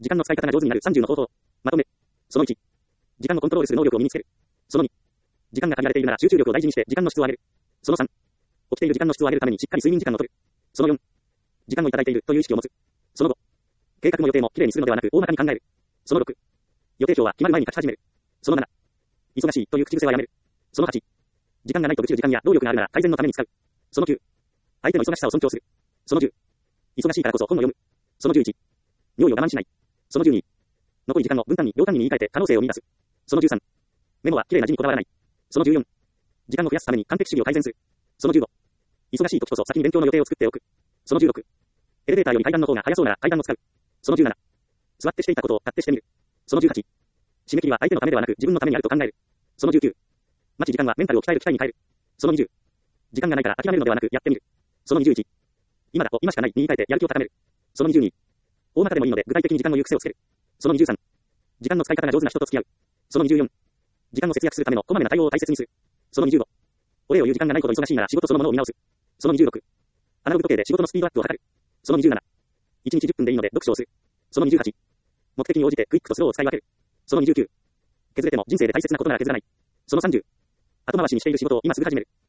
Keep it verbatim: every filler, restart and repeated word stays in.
時間の使い方が上手になるさんじゅうの方法。まとめ。そのいち。時間をコントロールする能力を身につける。そのに。時間が限られているなら集中力を大事にして時間の質を上げる。そのさん。起きている時間の質を上げるためにしっかり睡眠時間を取る。そのよん。時間をいただいているという意識を持つ。そのご。計画も予定もきれいにするのではなく大まかに考える。そのろく。予定表は決まる前に書き始める。そのなな。忙しいという口癖はやめる。そのはち。時間がないと愚痴る時間や労力があるなら改善のために使う。そのきゅう。相手の忙しさを尊重する。そのじゅう。忙しいからこそ本を読む。そのじゅういち。尿意を我慢しない。そのじゅうに。残り時間を分単位、秒単位に言い換えて可能性を見出す。そのじゅうさん。メモは綺麗な字にこだわらない。そのじゅうよん。時間を増やすために完璧主義を改善する。そのじゅうご。忙しい時こそ先に勉強の予定を作っておく。そのじゅうろく。エレベーターより階段の方が早そうなら階段を使う。そのじゅうなな。座ってしていたことを立ってしてみる。そのじゅうはち。締め切りは相手のためではなく自分のためにあると考える。そのじゅうきゅう。待ち時間はメンタルを鍛える機会に変える。そのにじゅう。時間がないから諦めるのではなくやってみる。そのにじゅういち。今だと今しかないに言い換えてやる気を高める。そのにじゅうに。大まかでもいいので具体的に時間を言う癖をつける。そのにじゅうさん。時間の使い方が上手な人と付き合う。そのにじゅうよん。時間を節約するためのこまめな対応を大切にする。そのにじゅうご。お礼を言う時間がないほど忙しいなら仕事そのものを見直す。そのにじゅうろく。アナログ時計で仕事のスピードアップを図る。そのにじゅうなな。いちにちじゅっぷんでいいので読書をする。そのにじゅうはち。目的に応じてクイックとスローを使い分ける。そのにじゅうきゅう。削れても人生で大切なことなら削らない。そのさんじゅう。後回しにしている仕事を今すぐ始める。